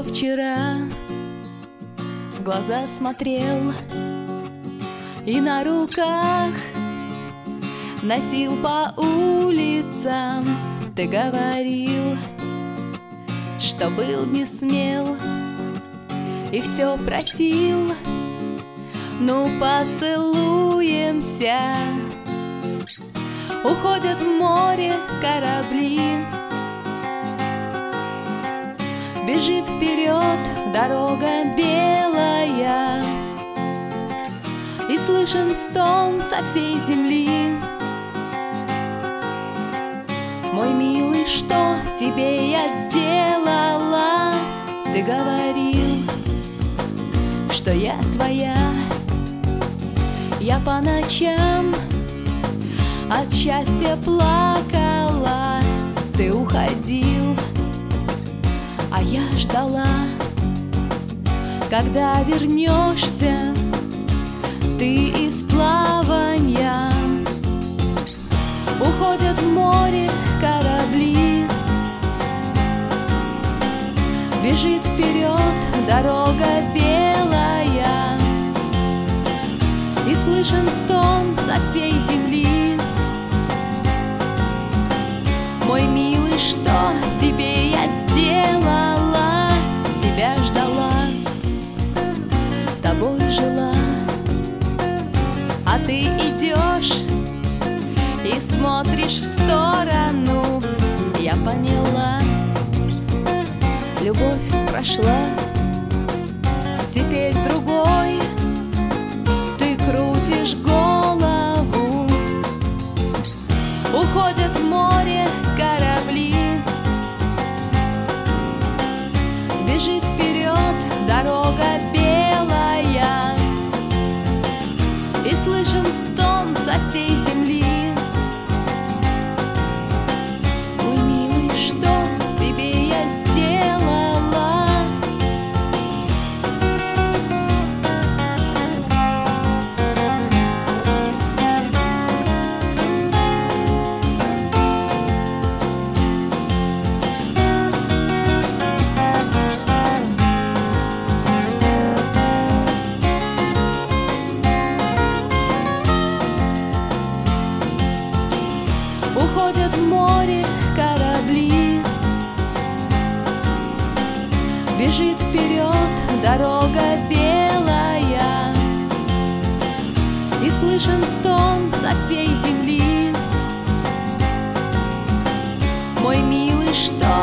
вчера в глаза смотрел и на руках носил по улицам. Ты говорил, что был не смел, и все просил: ну поцелуемся. Уходят в море корабли, бежит вперед дорога белая, и слышен стон со всей земли. Мой милый, что тебе я сделала? Ты говорил, что я твоя. Я по ночам от счастья плакала. Ты уходил, а я ждала, когда вернешься ты из плаванья. Уходят в море корабли, бежит вперед дорога белая, и слышен стон со всей земли. Мой милый, что тебе я сделала? Тебя ждала, тобой жила, а ты идешь и смотришь в сторону. Я поняла, любовь прошла, теперь другой. Ты крутишь голову. Уходят в море корабли, бежит вперед дорога белая, и слышен стон со всей земли. Мой милый, что тебе я сделала? Уходят в море корабли, бежит вперед дорога белая, и слышен стон со всей земли. Мой милый, что